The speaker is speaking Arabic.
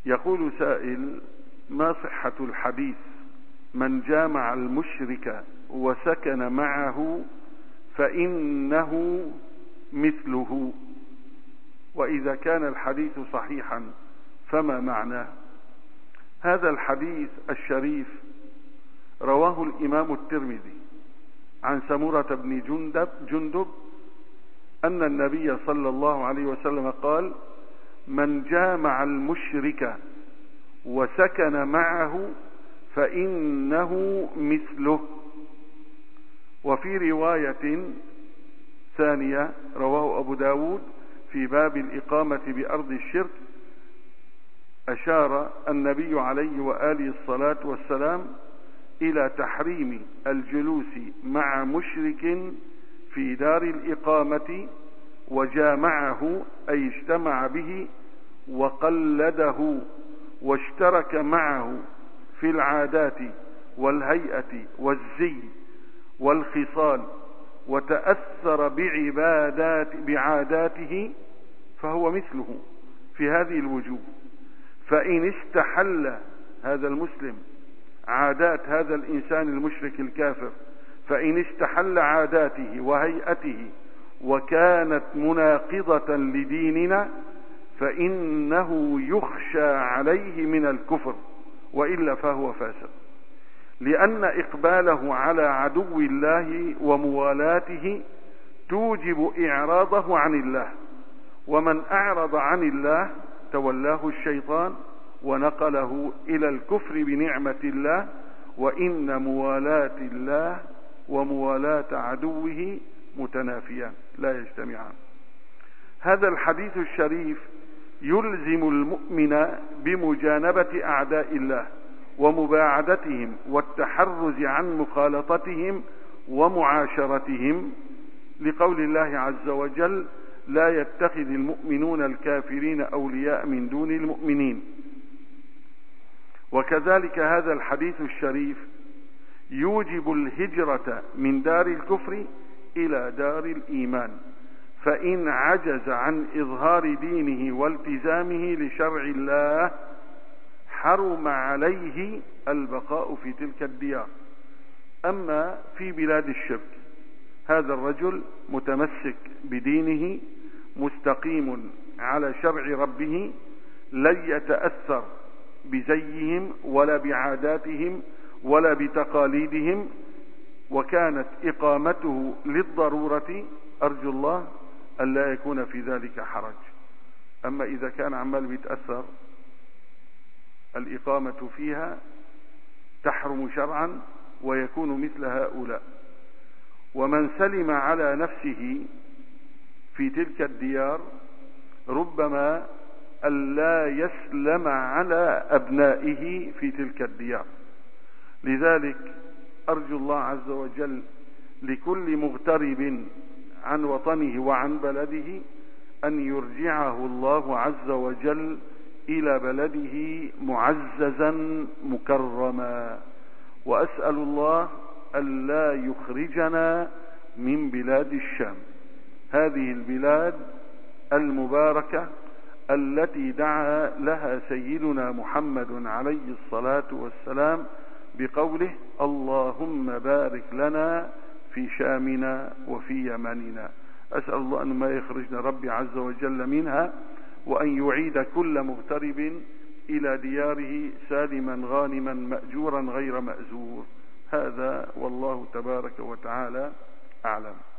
يقول سائل: ما صحة الحديث من جامع المشرك وسكن معه فإنه مثله؟ وإذا كان الحديث صحيحا فما معناه؟ هذا الحديث الشريف رواه الإمام الترمذي عن سمرة بن جندب أن النبي صلى الله عليه وسلم قال: من جامع المشرك وسكن معه فإنه مثله. وفي رواية ثانية رواه أبو داود في باب الإقامة بأرض الشرك أشار النبي عليه وآله الصلاة والسلام إلى تحريم الجلوس مع مشرك في دار الإقامة، وجامعه أي اجتمع به وقلده واشترك معه في العادات والهيئة والزي والخصال وتأثر بعاداته فهو مثله في هذه الوجوه. فإن استحل هذا المسلم عادات هذا الإنسان المشرك الكافر، فإن استحل عاداته وهيئته وكانت مناقضة لديننا فإنه يخشى عليه من الكفر، وإلا فهو فاسق، لأن إقباله على عدو الله وموالاته توجب إعراضه عن الله، ومن أعرض عن الله تولاه الشيطان ونقله إلى الكفر بنعمة الله، وإن موالاة الله وموالاة عدوه متنافيان لا يجتمعان. هذا الحديث الشريف يلزم المؤمن بمجانبة أعداء الله ومباعدتهم والتحرز عن مخالطتهم ومعاشرتهم، لقول الله عز وجل: لا يتخذ المؤمنون الكافرين أولياء من دون المؤمنين. وكذلك هذا الحديث الشريف يوجب الهجرة من دار الكفر إلى دار الإيمان، فإن عجز عن إظهار دينه والتزامه لشرع الله حرم عليه البقاء في تلك الديار. أما في بلاد الشرك هذا الرجل متمسك بدينه مستقيم على شرع ربه، لن يتأثر بزيهم ولا بعاداتهم ولا بتقاليدهم، وكانت إقامته للضرورة، أرجو الله أن لا يكون في ذلك حرج. أما إذا كان عمال بيتأثر الإقامة فيها تحرم شرعا ويكون مثل هؤلاء. ومن سلم على نفسه في تلك الديار ربما ألا يسلم على أبنائه في تلك الديار. لذلك أرجو الله عز وجل لكل مغترب عن وطنه وعن بلده أن يرجعه الله عز وجل إلى بلده معززا مكرما، وأسأل الله ألا يخرجنا من بلاد الشام، هذه البلاد المباركة التي دعا لها سيدنا محمد عليه الصلاة والسلام بقوله: اللهم بارك لنا في شامنا وفي يمننا. أسأل الله أن ما يخرجنا ربي عز وجل منها، وأن يعيد كل مغترب إلى دياره سالما غانما مأجورا غير مأزور. هذا والله تبارك وتعالى أعلم.